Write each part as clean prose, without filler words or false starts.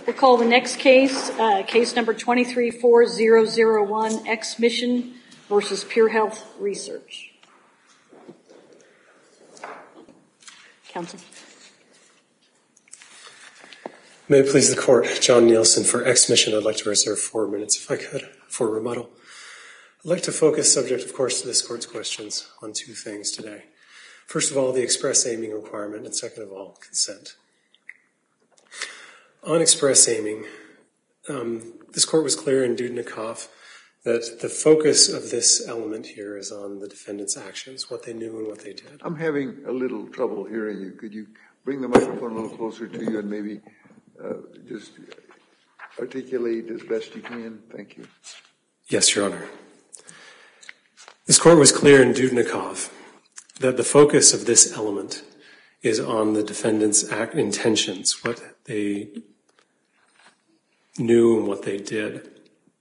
We'll call the next case, case number 234001, X-Mission versus Pure Health Research. Counsel. May it please the Court, John Nielsen for X-Mission. I'd like to reserve 4 minutes, if I could, for rebuttal. I'd like to focus, subject, of course, to this Court's questions, on 2 things today. First of all, the express aiming requirement, and second of all, consent. On express aiming, this Court was clear in Dudnikov that the focus of this element here is on the defendant's actions, what they knew and what they did. I'm having a little trouble hearing you. Could you bring the microphone a little closer to you and maybe just articulate as best you can? Thank you. Yes, Your Honor. This Court was clear in Dudnikov that the focus of this element is on the defendant's intentions, what they knew and what they did.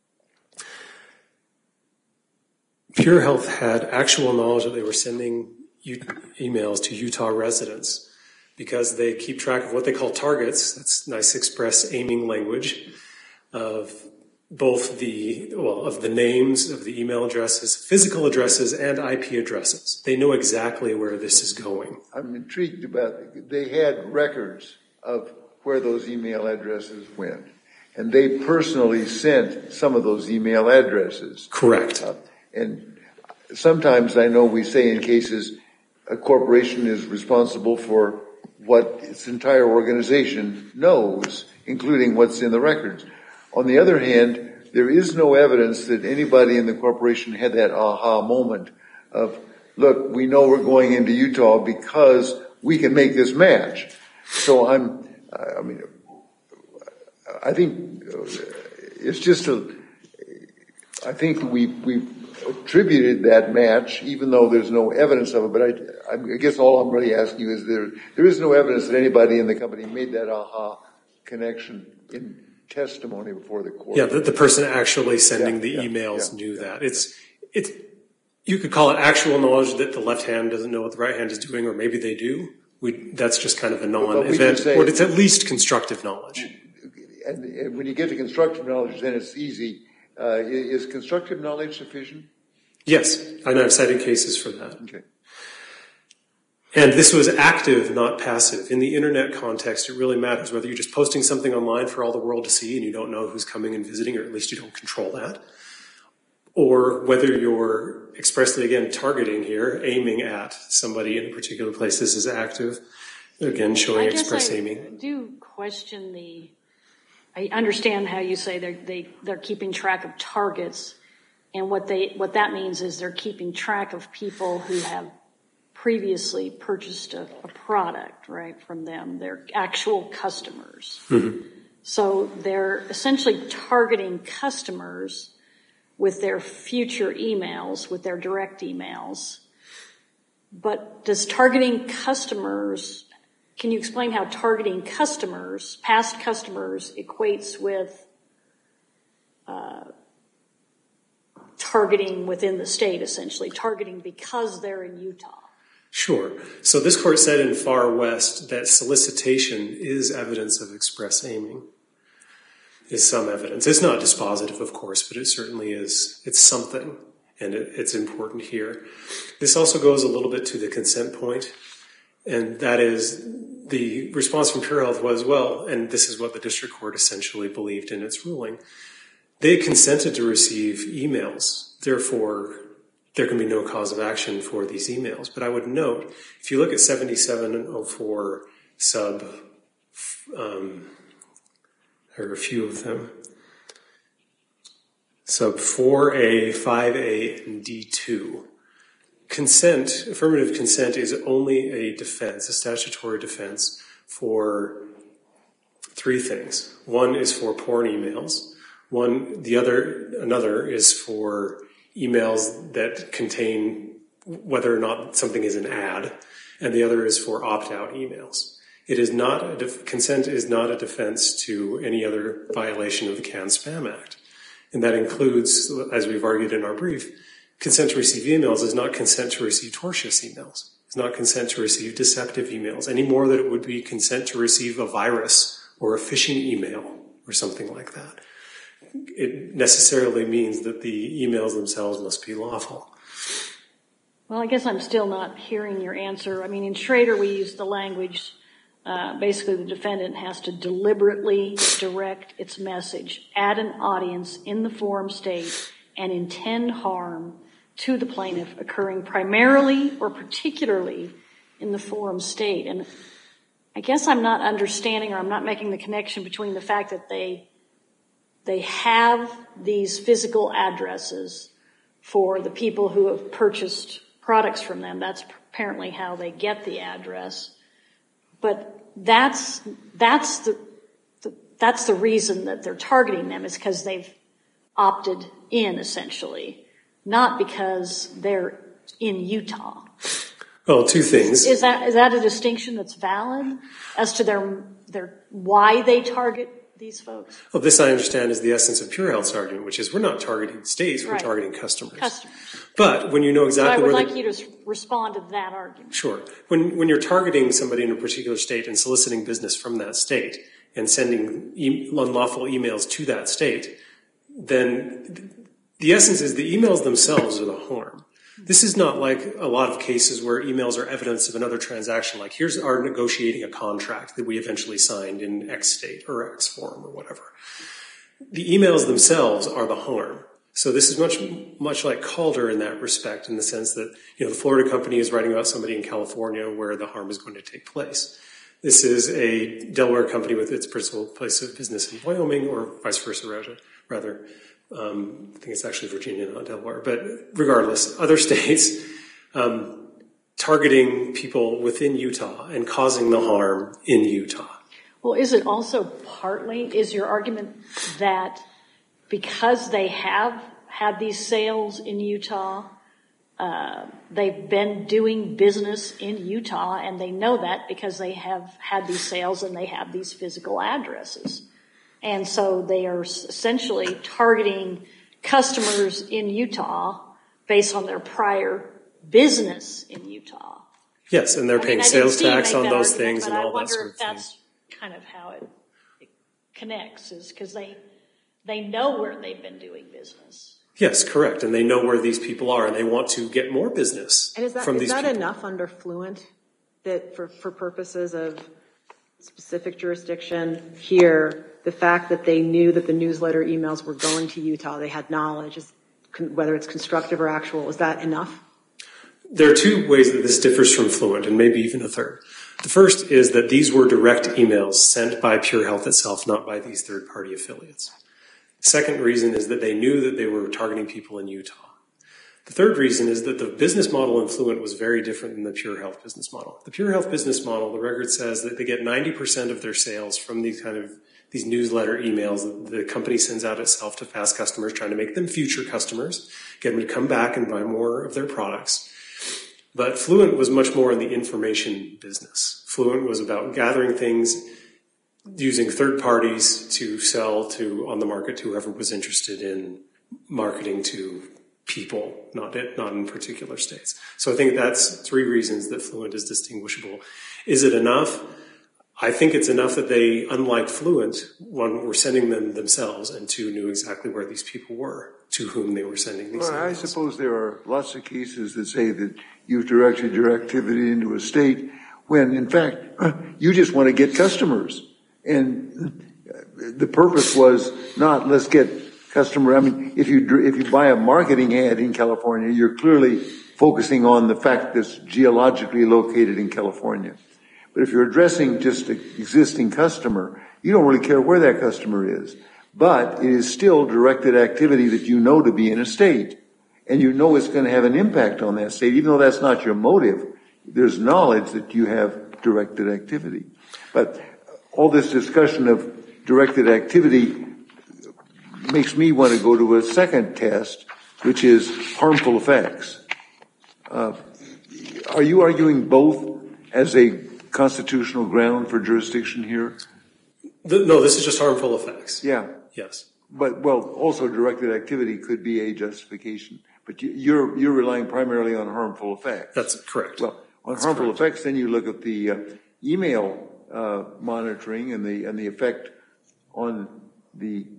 Pure Health had actual knowledge that they were sending emails to Utah residents because they keep track of what they call targets. That's nice express aiming language of both the names of the email addresses, physical addresses, and IP addresses. They know exactly where this is going. I'm intrigued about it. They had records of where those email addresses went, and they personally sent some of those email addresses. Correct. And sometimes I know we say in cases a corporation is responsible for what its entire organization knows, including what's in the records. On the other hand, there is no evidence that anybody in the corporation had that aha moment of, look, we know we're going into Utah because we can make this match. So I think it's just I think we've attributed that match, even though there's no evidence of it. But I guess all I'm really asking you is there is no evidence that anybody in the company made that aha connection in testimony before the court. Yeah, the person actually sending the emails knew that. You could call it actual knowledge that the left hand doesn't know what the right hand is doing, or maybe they do. That's just kind of a non-event, or it's at least constructive knowledge. And when you get to constructive knowledge, then it's easy. Is constructive knowledge sufficient? Yes, and I've cited cases for that. Okay. And this was active, not passive. In the internet context, it really matters whether you're just posting something online for all the world to see and you don't know who's coming and visiting, or at least you don't control that, or whether you're expressly, again, targeting here, aiming at somebody in a particular place. This is active, again, showing express aiming. I do question I understand how you say they're keeping track of targets, and what that means is they're keeping track of people who have previously purchased a product, right, from them. They're actual customers. Mm-hmm. So they're essentially targeting customers with their future emails, with their direct emails. But does targeting customers, can you explain how targeting customers, past customers, equates with targeting within the state, essentially, targeting because they're in Utah? Sure. So this court said in Far West that solicitation is evidence of express aiming, is some evidence. It's not dispositive, of course, but it certainly is. It's something, and it's important here. This also goes a little bit to the consent point, and that is the response from Pure Health was, well, and this is what the district court essentially believed in its ruling, they consented to receive emails. Therefore, there can be no cause of action for these emails. But I would note, if you look at 7704 sub, there are a few of them, sub 4A, 5A, and D2, consent, affirmative consent, is only a defense, a statutory defense for 3 things. One is for porn emails. Another is for emails that contain whether or not something is an ad, and the other is for opt-out emails. Consent is not a defense to any other violation of the CAN-SPAM Act, and that includes, as we've argued in our brief, consent to receive emails is not consent to receive tortious emails. It's not consent to receive deceptive emails, any more than it would be consent to receive a virus or a phishing email or something like that. It necessarily means that the emails themselves must be lawful. Well, I guess I'm still not hearing your answer. I mean, in Schrader, we use the language, basically the defendant has to deliberately direct its message at an audience in the forum state and intend harm to the plaintiff occurring primarily or particularly in the forum state. And I guess I'm not understanding, or I'm not making the connection between the fact that they have these physical addresses for the people who have purchased products from them. That's apparently how they get the address. But that's the reason that they're targeting them, is because they've opted in, essentially, not because they're in Utah. Well, two things. Is that a distinction that's valid as to their why they target these folks? Well, this I understand is the essence of Pure Health's argument, which is we're not targeting states, we're Right. targeting customers. Customers. But when you know So I exactly would where like you to respond to that argument. Sure. When you're targeting somebody in a particular state and soliciting business from that state and sending unlawful emails to that state, then the essence is the emails themselves are the harm. This is not like a lot of cases where emails are evidence of another transaction, like here's our negotiating a contract that we eventually signed in X state or X forum or whatever. The emails themselves are the harm. So this is much like Calder in that respect, in the sense that, the Florida company is writing about somebody in California where the harm is going to take place. This is a Delaware company with its principal place of business in Wyoming, or vice versa, rather. I think it's actually Virginia, not Delaware. But regardless, other states targeting people within Utah and causing the harm in Utah. Well, is it also is your argument that because they have had these sales in Utah, they've been doing business in Utah, and they know that because they have had these sales and they have these physical addresses? And so they are essentially targeting customers in Utah based on their prior business in Utah. Yes, and they're paying sales tax on those things and all that sort of thing. But I wonder if that's kind of how it connects, is because they know where they've been doing business. Yes, correct. And they know where these people are, and they want to get more business from these people. And is that enough under Fluent that for purposes of specific jurisdiction here, the fact that they knew that the newsletter emails were going to Utah, they had knowledge, whether it's constructive or actual, is that enough? There are two ways that this differs from Fluent, and maybe even a third. The first is that these were direct emails sent by Pure Health itself, not by these third-party affiliates. The second reason is that they knew that they were targeting people in Utah. The third reason is that the business model in Fluent was very different than the Pure Health business model. The Pure Health business model, the record says that they get 90% of their sales from these newsletter emails that the company sends out itself to past customers, trying to make them future customers, get them to come back and buy more of their products. But Fluent was much more in the information business. Fluent was about gathering things, using third parties to sell on the market to whoever was interested in marketing to people, not in particular states. So I think that's three reasons that Fluent is distinguishable. Is it enough? I think it's enough that they, unlike Fluent, one, were sending them themselves, and two, knew exactly where these people were, to whom they were sending these emails. I suppose there are lots of cases that say that you've directed your activity into a state when, in fact, you just want to get customers. And the purpose was not, let's get customer. I mean, if you buy a marketing ad in California, you're clearly focusing on the fact that it's geologically located in California. But if you're addressing just an existing customer, you don't really care where that customer is. But it is still directed activity that you know to be in a state. And you know it's going to have an impact on that state. Even though that's not your motive, there's knowledge that you have directed activity. But all this discussion of directed activity makes me want to go to a second test, which is harmful effects. Are you arguing both as a constitutional ground for jurisdiction here? No, this is just harmful effects. Yeah. Yes. But, also directed activity could be a justification. But you're relying primarily on harmful effects. That's correct. Well, on harmful effects, then you look at the email monitoring and the effect on the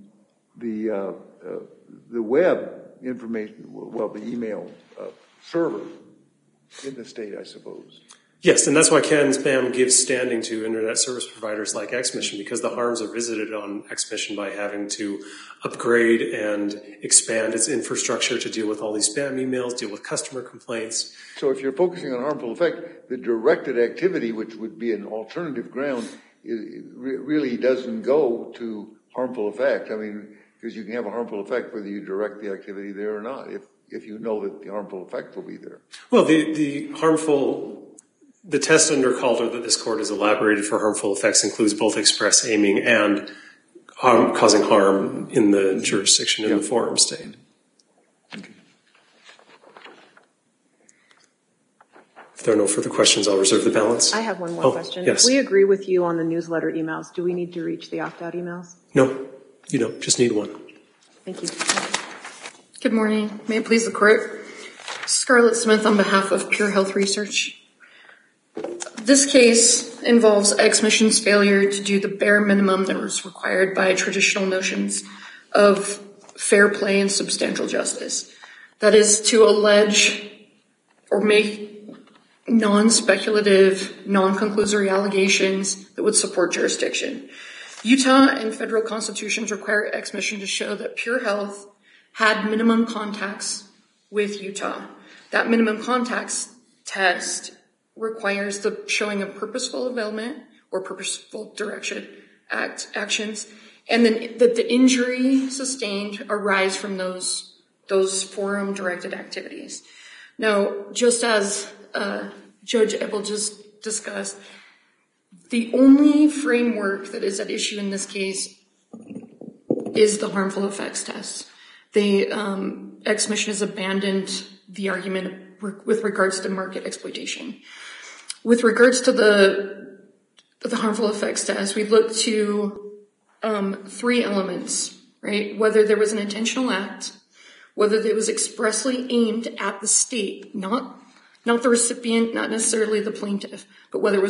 web information, well, the email server in the state, I suppose. Yes, and that's why CAN-SPAM gives standing to internet service providers like XMission, because the harms are visited on XMission by having to upgrade and expand its infrastructure to deal with all these spam emails, deal with customer complaints. So if you're focusing on harmful effect, the directed activity, which would be an alternative ground, really doesn't go to harmful effect. I mean, because you can have a harmful effect whether you direct the activity there or not, if you know that the harmful effect will be there. Well, the test under Calder that this court has elaborated for harmful effects includes both express aiming and causing harm in the jurisdiction in the forum state. Okay. If there are no further questions, I'll reserve the balance. I have one more question. Yes. If we agree with you on the newsletter emails, do we need to reach the opt-out emails? No, you don't. Just need one. Thank you. Good morning. May it please the court. Scarlett Smith on behalf of Pure Health Research. This case involves XMission's failure to do the bare minimum that was required by traditional notions of fair play and substantial justice. That is to allege or make non-speculative, non-conclusory allegations that would support jurisdiction. Utah and federal constitutions require XMission to show that Pure Health had minimum contacts with Utah. That minimum contacts test requires the showing of purposeful availment or purposeful direction actions, and then that the injury sustained arise from those forum directed activities. Now, just as Judge Ebel just discussed, the only framework that is at issue in this case is the harmful effects test. The XMission has abandoned the argument with regards to market exploitation. With regards to the harmful effects test, we look to three elements, right? Whether there was an intentional act, whether it was expressly aimed at the state, not the recipient, not necessarily the plaintiff, but whether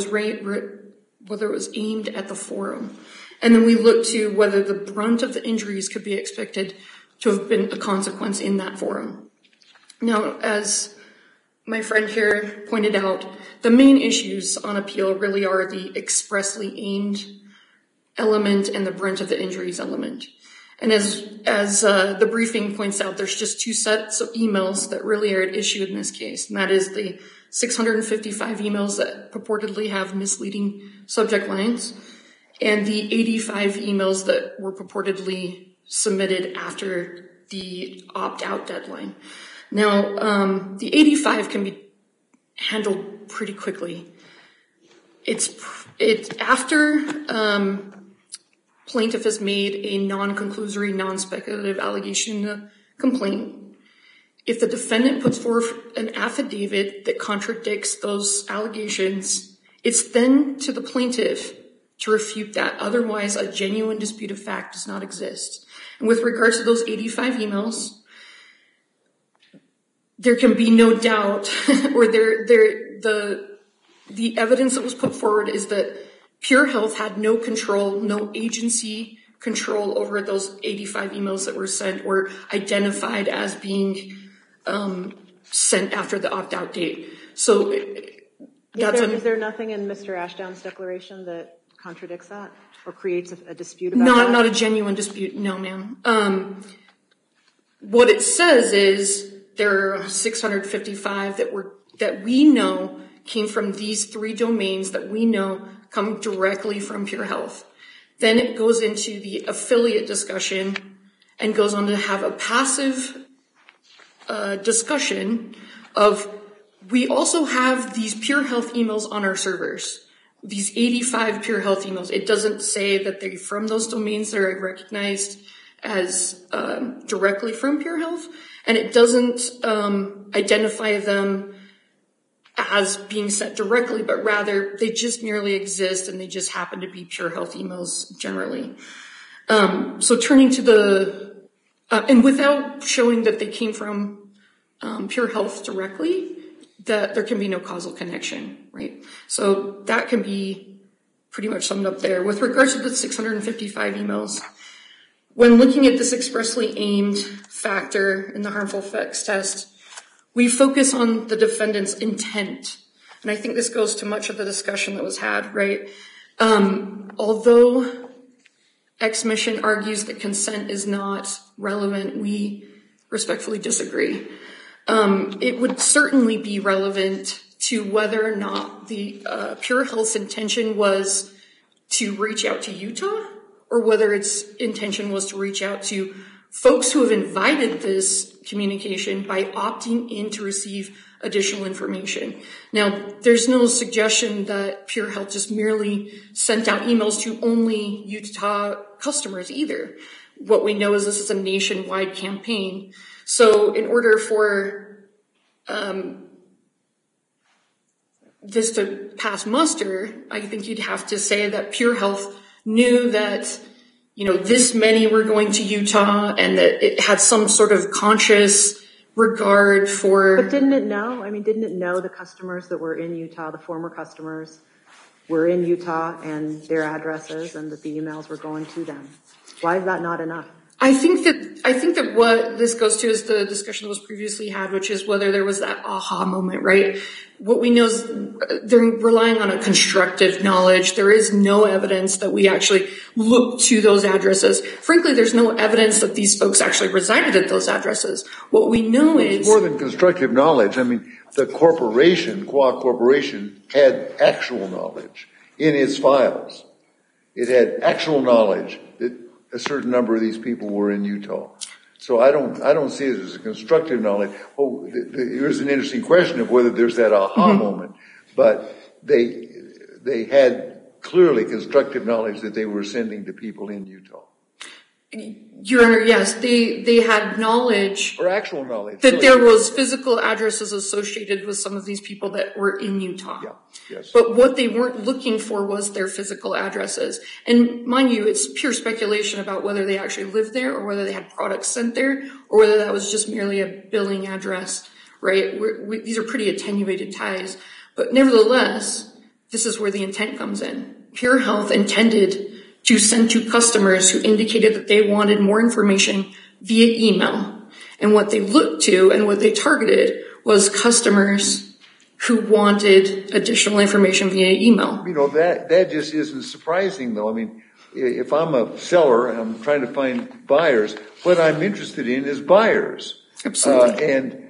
it was aimed at the forum. And then we look to whether the brunt of the injuries could be expected to have been a consequence in that forum. Now, as my friend here pointed out, the main issues on appeal really are the expressly aimed element and the brunt of the injuries element. And as the briefing points out, there's just two sets of emails that really are at issue in this case, and that is the 655 emails that purportedly have misleading subject lines and the 85 emails that were purportedly submitted after the opt-out deadline. Now, the 85 can be handled pretty quickly. It's after plaintiff has made a non-conclusory, non-speculative allegation in the complaint. If the defendant puts forth an affidavit that contradicts those allegations, it's then to the plaintiff to refute that. Otherwise, a genuine dispute of fact does not exist. And with regards to those 85 emails, there can be no doubt, or the evidence that was put forward is that Pure Health had no control, no agency control over those 85 emails that were sent or identified as being sent after the opt-out date. So is there nothing in Mr. Ashdown's declaration that contradicts that or creates a dispute about that? Not a genuine dispute, no, ma'am. What it says is there are 655 that we know came from these three domains that we know come directly from Pure Health. Then it goes into the affiliate discussion and goes on to have a passive discussion of, we also have these Pure Health emails on our servers, these 85 Pure Health emails. It doesn't say that they're from those domains that are recognized as directly from Pure Health, and it doesn't identify them as being sent directly, but rather they just merely exist and they just happen to be Pure Health emails generally. So turning to and without showing that they came from Pure Health directly, that there can be no causal connection, right? So that can be pretty much summed up there. With regards to the 655 emails, when looking at this expressly aimed factor in the harmful effects test, we focus on the defendant's intent. And I think this goes to much of the discussion that was had, right? Although X-Mission argues that consent is not relevant, we respectfully disagree. It would certainly be relevant to whether or not the Pure Health's intention was to reach out to Utah, or whether its intention was to reach out to folks who have invited this communication by opting in to receive additional information. Now, there's no suggestion that Pure Health just merely sent out emails to only Utah customers either. What we know is this is a nationwide campaign. So in order for this to pass muster, I think you'd have to say that Pure Health knew that, this many were going to Utah and that it had some sort of conscious regard for... But didn't it know? Didn't it know the customers that were in Utah, the former customers were in Utah and their addresses, and that the emails were going to them? Why is that not enough? I think that what this goes to is the discussion that was previously had, which is whether there was that aha moment, right? What we know is they're relying on a constructive knowledge. There is no evidence that we actually look to those addresses. Frankly, there's no evidence that these folks actually resided at those addresses. What we know is... More than constructive knowledge. The corporation, Qua Corporation, had actual knowledge in its files. It had actual knowledge that a certain number of these people were in Utah. So I don't see it as a constructive knowledge. Here's an interesting question of whether there's that aha moment, but they had clearly constructive knowledge that they were sending to people in Utah. Your Honor, yes, they had knowledge. Or actual knowledge. That there was physical addresses associated with some of these people that were in Utah. Yeah, yes. But what they weren't looking for was their physical addresses. And mind you, it's pure speculation about whether they actually lived there or whether they had products sent there or whether that was just merely a billing address, right? These are pretty attenuated ties. But nevertheless, this is where the intent comes in. Pure Health intended to send to customers who indicated that they wanted more information via email. And what they looked to and what they targeted was customers who wanted additional information via email. That just isn't surprising, though. If I'm a seller and I'm trying to find buyers, what I'm interested in is buyers. Absolutely.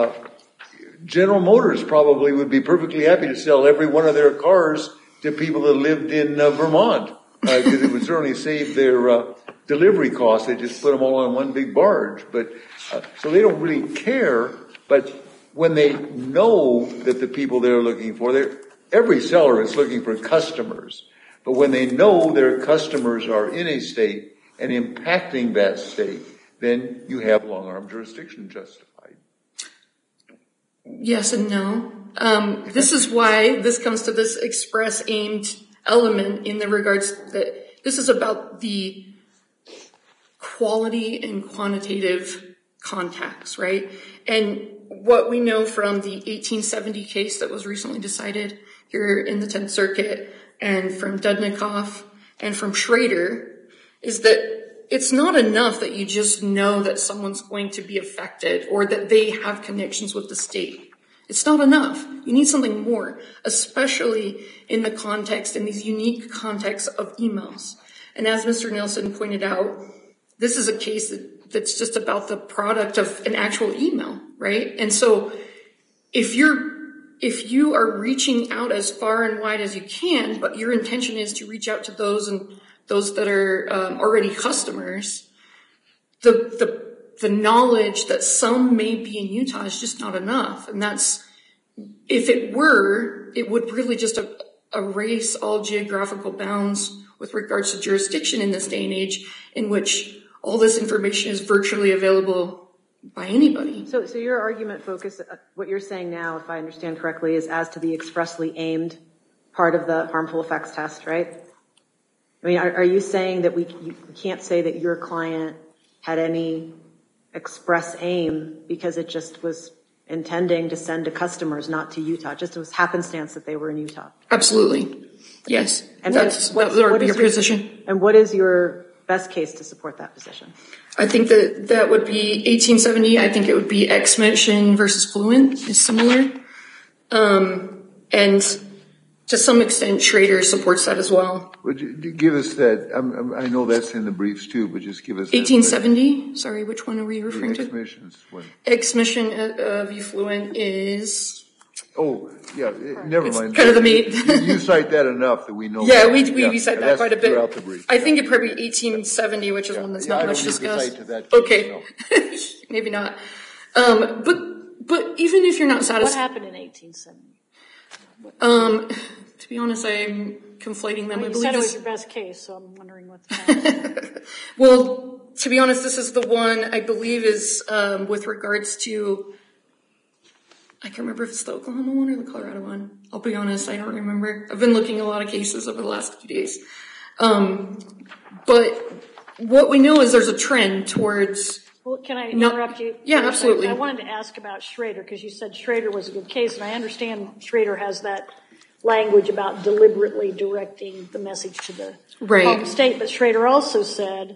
General Motors probably would be perfectly happy to sell every one of their cars to people that lived in Vermont. Because it would certainly save their delivery costs. They just put them all on one big barge. But so they don't really care. But when they know that the people they're looking for, every seller is looking for customers. But when they know their customers are in a state and impacting that state, then you have long-arm jurisdiction justified. Yes and no. This is why this comes to this express aimed element in the regards that this is about the quality and quantitative contacts, right? And what we know from the 1870 case that was recently decided here in the 10th Circuit and from Dudnikoff and from Schrader is that it's not enough that you just know that someone's going to be affected or that they have connections with the state. It's not enough. You need something more, especially in the context, in these unique contexts of emails. And as Mr. Nelson pointed out, this is a case that's just about the product of an actual email, right? And so if you are reaching out as far and wide as you can, but your intention is to reach out to those that are already customers, the knowledge that some may be in Utah is just not enough. And that's, if it were, it would really just erase all geographical bounds with regards to jurisdiction in this day and age in which all this information is virtually available by anybody. So your argument focus, what you're saying now, if I understand correctly, is as to the expressly aimed part of the harmful effects test, right? Are you saying that you can't say that your client had any express aim because it just was intending to send to customers, not to Utah? Just it was happenstance that they were in Utah. Absolutely. Yes. And that would be your position. And what is your best case to support that position? I think that would be 1870. I think it would be X-Mission versus Fluent is similar. And to some extent, Schrader supports that as well. Would you give us that? I know that's in the briefs too, but just give us 1870. Sorry, which one are we referring to? X-Missions. X-Mission v. Fluent is. Oh, yeah. Never mind. Kind of the meat. You cite that enough that we know. Yeah, we cite that quite a bit. Throughout the brief. I think it probably 1870, which is one that's not much discussed. To that okay, no. Maybe not. But even if you're not satisfied, What happened in 1870? To be honest, I'm conflating them. Well, I you said believe it was your best case, so I'm wondering what the facts. Well, to be honest, this is the one I believe is with regards to. I can't remember if it's the Oklahoma one or the Colorado one. I'll be honest, I don't remember. I've been looking at a lot of cases over the last few days. But what we know is there's a trend towards. Well, can I interrupt you? Yeah, absolutely. I wanted to ask about Schrader, because you said Schrader was a good case, and I understand Schrader has that language about deliberately directing the message to the home state, but Schrader also said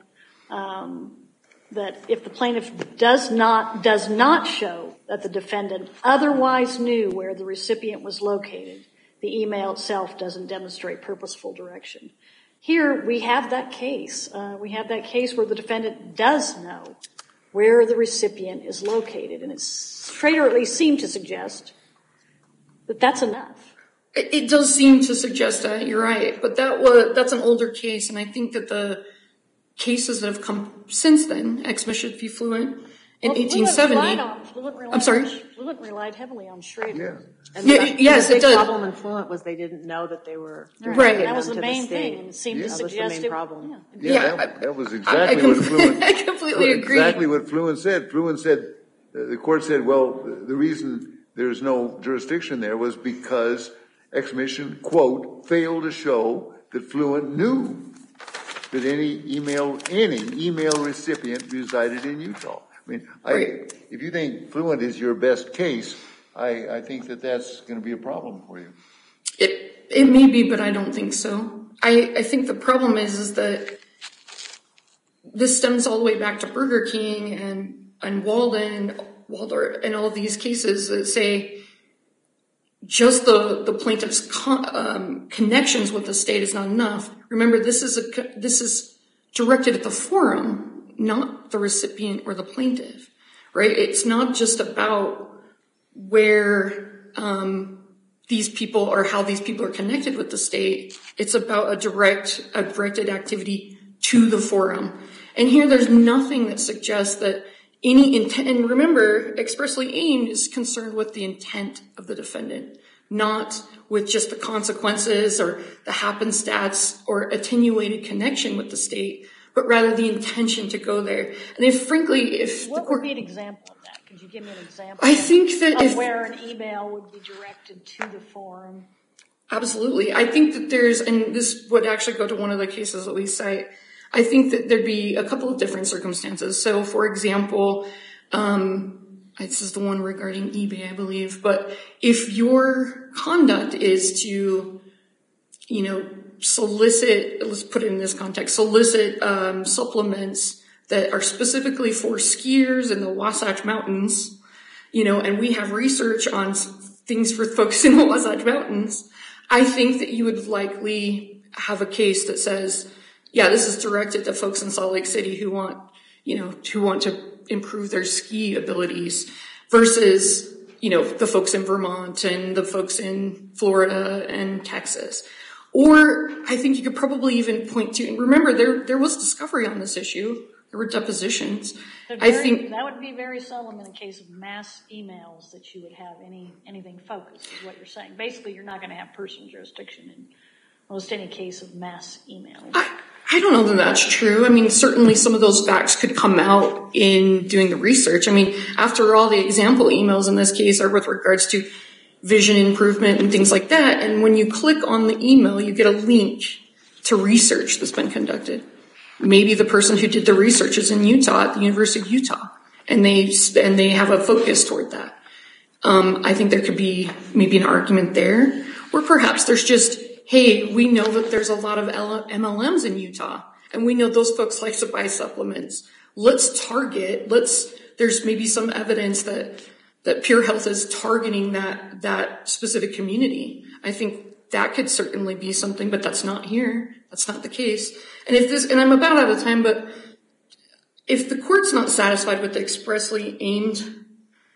that if the plaintiff does not show that the defendant otherwise knew where the recipient was located, the email itself doesn't demonstrate purposeful direction. Here we have that case. We have that case where the defendant does know where the recipient is located, and Schrader at least seemed to suggest that that's enough. It does seem to suggest that, you're right, but that's an older case, and I think that the cases that have come since then, X-Mission v. Fluent in 1870. I'm sorry? Fluent relied heavily on Schrader. Yeah. Yes, it does. The problem in Fluent was they didn't know that they were right. That was the main thing, and it seemed to suggest that was the main problem. That was exactly what Fluent. I completely agree. Exactly what Fluent said. Fluent said, the court said, well, the reason there's no jurisdiction there was because X-Mission, quote, failed to show that Fluent knew that any email recipient resided in Utah. I mean, if you think Fluent is your best case, I think that that's going to be a problem for you. It may be, but I don't think so. I think the problem is that this stems all the way back to Burger King and Walden, Waldorf, and all of these cases that say just the plaintiff's connections with the state is not enough. Remember, this is directed at the forum, not the recipient or the plaintiff, right? It's not just about where these people or how these people are connected with the state. It's about a directed activity to the forum. And here there's nothing that suggests that any intent, and remember, expressly aimed is concerned with the intent of the defendant, not with just the consequences or the happenstance or attenuated connection with the state, but rather the intention to go there. And if what would be an example of that? Could you give me an example? I think that of where an email would be directed to the forum? Absolutely. I think that and this would actually go to one of the cases that we cite, I think that there'd be a couple of different circumstances. So, for example, this is the one regarding eBay, I believe, but if your conduct is to, solicit, let's put it in this context, solicit supplements that are specifically for skiers in the Wasatch Mountains, and we have research on things for folks in the Wasatch Mountains, I think that you would likely have a case that says, yeah, this is directed to folks in Salt Lake City who want to improve their ski abilities versus, the folks in Vermont and the folks in Florida and Texas. Or I think you could probably even point to, and remember, there was discovery on this issue. There were depositions. I think that would be very seldom in a case of mass emails that you would have anything focused, is what you're saying. Basically, you're not going to have personal jurisdiction in almost any case of mass emails. I don't know that that's true. I mean, certainly some of those facts could come out in doing the research. I mean, after all, the example emails in this case are with regards to vision improvement and things like that. And when you click on the email, you get a link to research that's been conducted. Maybe the person who did the research is in Utah at the University of Utah, and they have a focus toward that. I think there could be maybe an argument there, or perhaps there's just, hey, we know that there's a lot of MLMs in Utah, and we know those folks like to buy supplements. Let's target, there's maybe some evidence that Pure Health is targeting that specific community. I think that could certainly be something, but that's not here. That's not the case. And I'm about out of time, but if the court's not satisfied with the expressly aimed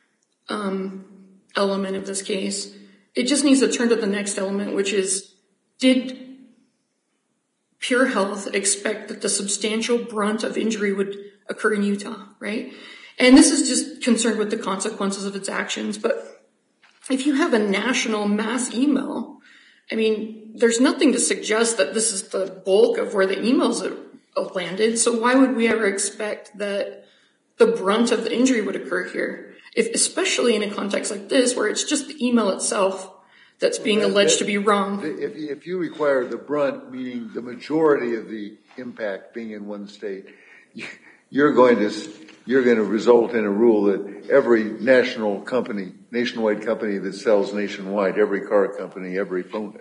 element of this case, it just needs to turn to the next element, which is, did Pure Health expect that the substantial brunt of injury would occur in Utah, right? And this is just concerned with the consequences of its actions. But if you have a national mass email, I mean, there's nothing to suggest that this is the bulk of where the emails have landed. So why would we ever expect that the brunt of the injury would occur here? Especially in a context like this, where it's just the email itself that's being alleged to be wrong. If you require the brunt, meaning the majority of the impact being in one state, you're going to result in a rule that every nationwide company that sells nationwide, every car company, every company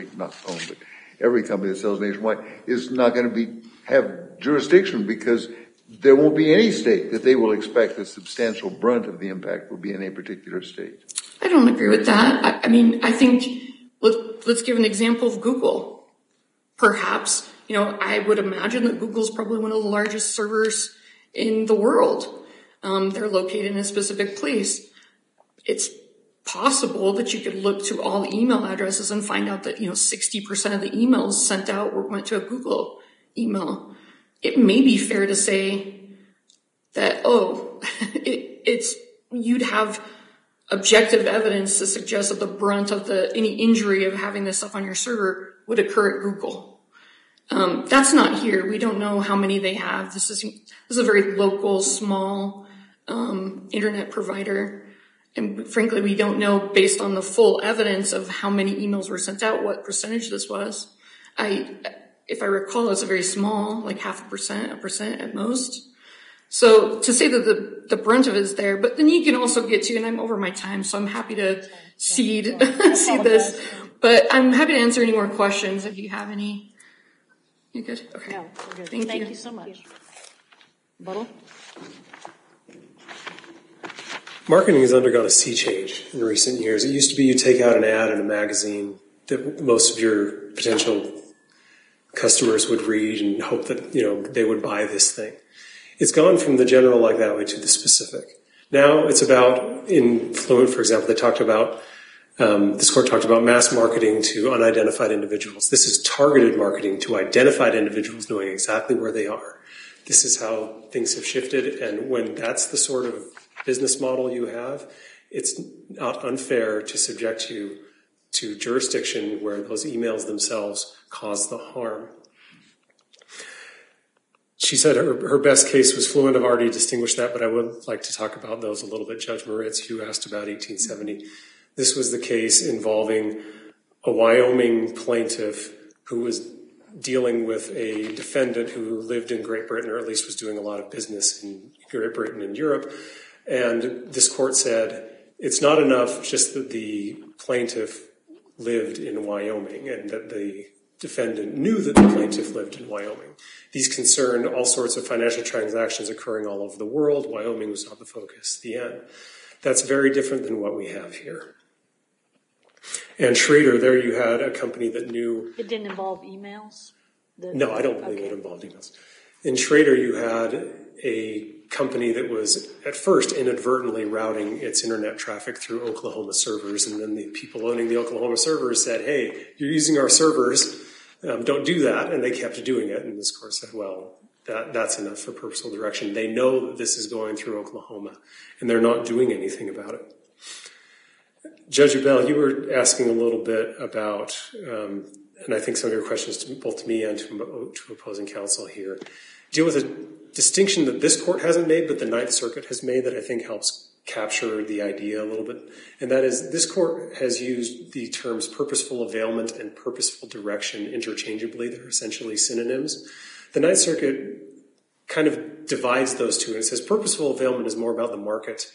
that sells nationwide is not going to have jurisdiction, because there won't be any state that they will expect the substantial brunt of the impact will be in a particular state. I don't agree with that. I mean, I think, let's give an example of Google. Perhaps, I would imagine that Google's probably one of the largest servers in the world. They're located in a specific place. It's possible that you could look to all the email addresses and find out that, 60% of the emails sent out went to a Google email. It may be fair to say that, you'd have objective evidence to suggest that the brunt of any injury of having this stuff on your server would occur at Google. That's not here. We don't know how many they have. This is a very local, small internet provider. And frankly, we don't know, based on the full evidence of how many emails were sent out, what percentage this was. If I recall, it's a very small, like 0.5%, 1% at most. So to say that the brunt of it is there, but then you can also get to, and I'm over my time, so I'm happy to see this, but I'm happy to answer any more questions if you have any. You good? Okay. No, we're good. Thank you so much. Buttle? Marketing has undergone a sea change in recent years. It used to be you take out an ad in a magazine that most of your potential customers would read and hope that, they would buy this thing. It's gone from the general like that way to the specific. Now it's about, in Fluent, for example, this court talked about mass marketing to unidentified individuals. This is targeted marketing to identified individuals knowing exactly where they are. This is how things have shifted, and when that's the sort of business model you have, it's not unfair to subject you to jurisdiction where those emails themselves cause the harm. She said her best case was Fluent. I've already distinguished that, but I would like to talk about those a little bit. Judge Moritz, you asked about 1870. This was the case involving a Wyoming plaintiff who was dealing with a defendant who lived in Great Britain, or at least was doing a lot of business in Great Britain and Europe. And this court said it's not enough just that the plaintiff lived in Wyoming and that the defendant knew that the plaintiff lived in Wyoming. These concerned all sorts of financial transactions occurring all over the world. Wyoming was not the focus. The end. That's very different than what we have here. And Schrader, there you had a company that knew... It didn't involve emails? No, I don't believe it involved emails. In Schrader, you had a company that was at first inadvertently routing its internet traffic through Oklahoma servers, and then the people owning the Oklahoma servers said, hey, you're using our servers, don't do that, and they kept doing it, and this court said, well, that's enough for purposeful direction. They know that this is going through Oklahoma, and they're not doing anything about it. Judge Abell, you were asking a little bit about, and I think some of your questions both to me and to opposing counsel here, deal with a distinction that this court hasn't made, but the Ninth Circuit has made that I think helps capture the idea a little bit. And that is, this court has used the terms purposeful availment and purposeful direction interchangeably. They're essentially synonyms. The Ninth Circuit kind of divides those two, and it says purposeful availment is more about the market.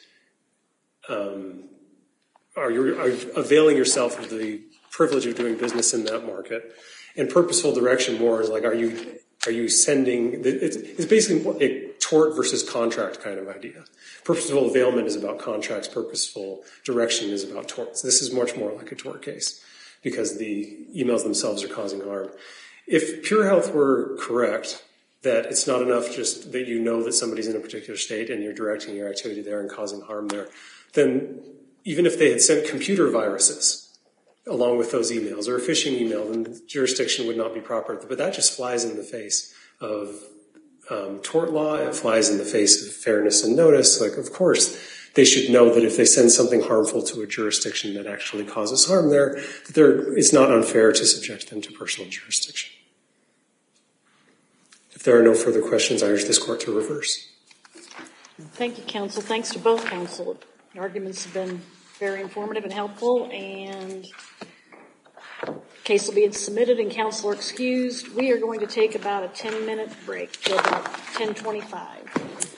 Are you availing yourself of the privilege of doing business in that market? And purposeful direction more is like, are you Are you sending, it's basically a tort versus contract kind of idea. Purposeful availment is about contracts, purposeful direction is about torts. This is much more like a tort case because the emails themselves are causing harm. If Pure Health were correct, that it's not enough just that you know that somebody's in a particular state and you're directing your activity there and causing harm there, then even if they had sent computer viruses along with those emails or a phishing email, then the jurisdiction would not be proper. But that just flies in the face of tort law. It flies in the face of fairness and notice. Like, of course, they should know that if they send something harmful to a jurisdiction that actually causes harm there, that it's not unfair to subject them to personal jurisdiction. If there are no further questions, I urge this court to reverse. Thank you, counsel. Thanks to both counsel. The arguments have been very informative and helpful, and the case will be submitted and counsel are excused. We are going to take about a 10-minute break till about 10:25.